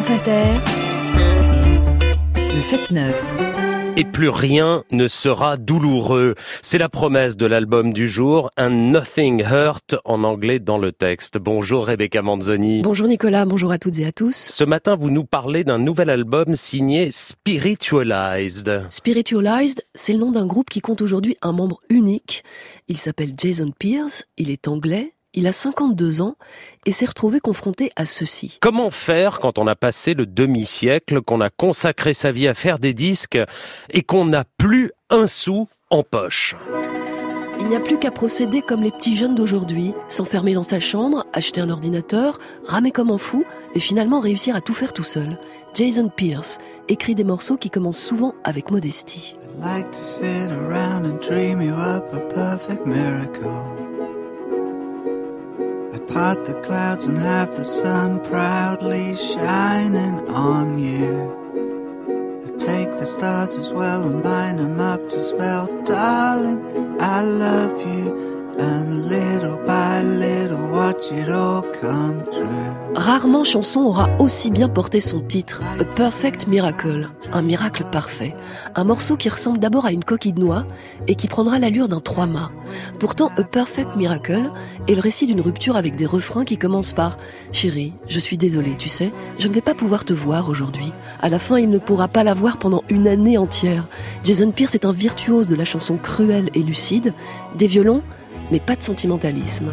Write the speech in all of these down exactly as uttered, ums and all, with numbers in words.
France Inter, le sept neuf. Et plus rien ne sera douloureux. C'est la promesse de l'album du jour, un Nothing Hurt en anglais dans le texte. Bonjour Rebecca Manzoni. Bonjour Nicolas, bonjour à toutes et à tous. Ce matin, vous nous parlez d'un nouvel album signé Spiritualized. Spiritualized, c'est le nom d'un groupe qui compte aujourd'hui un membre unique. Il s'appelle Jason Pierce, il est anglais. Il a cinquante-deux ans et s'est retrouvé confronté à ceci. Comment faire quand on a passé le demi-siècle, qu'on a consacré sa vie à faire des disques et qu'on n'a plus un sou en poche ? Il n'y a plus qu'à procéder comme les petits jeunes d'aujourd'hui, s'enfermer dans sa chambre, acheter un ordinateur, ramer comme un fou et finalement réussir à tout faire tout seul. Jason Pierce écrit des morceaux qui commencent souvent avec modestie. I'd like to sit around and dream you up a perfect miracle. Part the clouds and have the sun proudly shining on you. I take the stars as well and line them up to spell, darling, I love you. And little by little watch it all come true. Rarement chanson aura aussi bien porté son titre, A Perfect Miracle, un miracle parfait. Un morceau qui ressemble d'abord à une coquille de noix et qui prendra l'allure d'un trois-mâts. Pourtant, A Perfect Miracle est le récit d'une rupture avec des refrains qui commencent par « Chérie, je suis désolée, tu sais, je ne vais pas pouvoir te voir aujourd'hui. » À la fin, il ne pourra pas la voir pendant une année entière. Jason Pierce est un virtuose de la chanson cruelle et lucide, des violons, mais pas de sentimentalisme.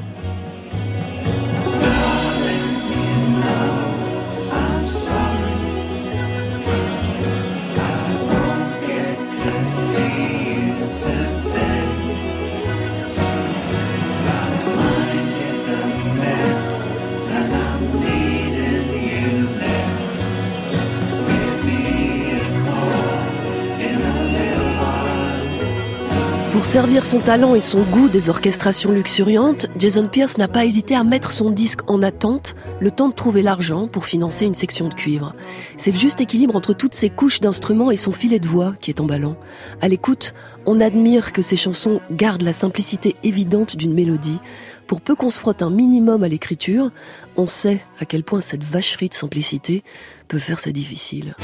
Pour servir son talent et son goût des orchestrations luxuriantes, Jason Pierce n'a pas hésité à mettre son disque en attente, le temps de trouver l'argent pour financer une section de cuivre. C'est le juste équilibre entre toutes ces couches d'instruments et son filet de voix qui est emballant. À l'écoute, on admire que ses chansons gardent la simplicité évidente d'une mélodie. Pour peu qu'on se frotte un minimum à l'écriture, on sait à quel point cette vacherie de simplicité peut faire ça difficile.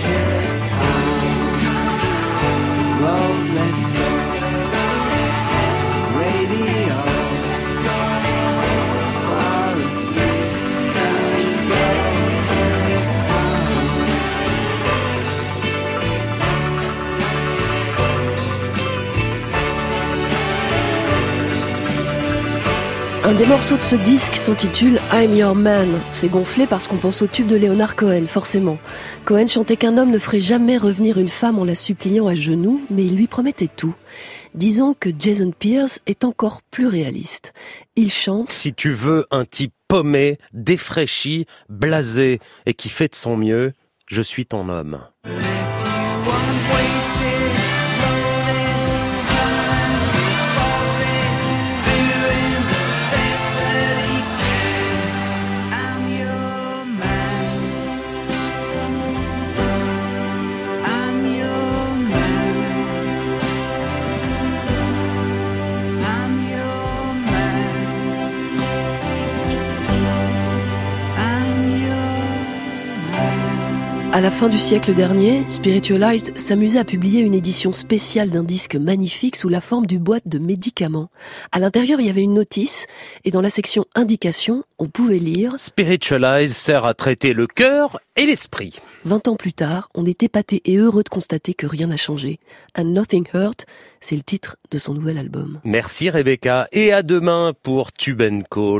Un des morceaux de ce disque s'intitule I'm Your Man. C'est gonflé parce qu'on pense au tube de Leonard Cohen, forcément. Cohen chantait qu'un homme ne ferait jamais revenir une femme en la suppliant à genoux, mais il lui promettait tout. Disons que Jason Pierce est encore plus réaliste. Il chante « Si tu veux un type paumé, défraîchi, blasé et qui fait de son mieux, je suis ton homme. » À la fin du siècle dernier, Spiritualized s'amusait à publier une édition spéciale d'un disque magnifique sous la forme d'une boîte de médicaments. À l'intérieur, il y avait une notice et dans la section indications, on pouvait lire « Spiritualized sert à traiter le cœur et l'esprit ». Vingt ans plus tard, on est épaté et heureux de constater que rien n'a changé. And Nothing Hurt, c'est le titre de son nouvel album. Merci Rebecca et à demain pour Tube and Co.